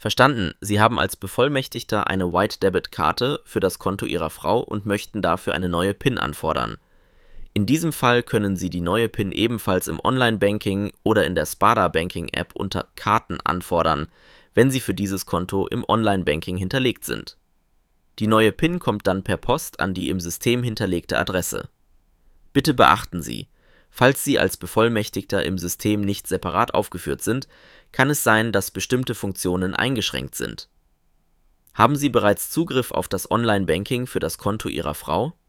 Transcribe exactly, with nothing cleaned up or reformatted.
Verstanden, Sie haben als Bevollmächtigter eine White-Debit-Karte für das Konto Ihrer Frau und möchten dafür eine neue PIN anfordern. In diesem Fall können Sie die neue PIN ebenfalls im Online-Banking oder in der Spada-Banking-App unter Karten anfordern, wenn sie für dieses Konto im Online-Banking hinterlegt sind. Die neue PIN kommt dann per Post an die im System hinterlegte Adresse. Bitte beachten Sie: Falls Sie als Bevollmächtigter im System nicht separat aufgeführt sind, kann es sein, dass bestimmte Funktionen eingeschränkt sind. Haben Sie bereits Zugriff auf das Online-Banking für das Konto Ihrer Frau?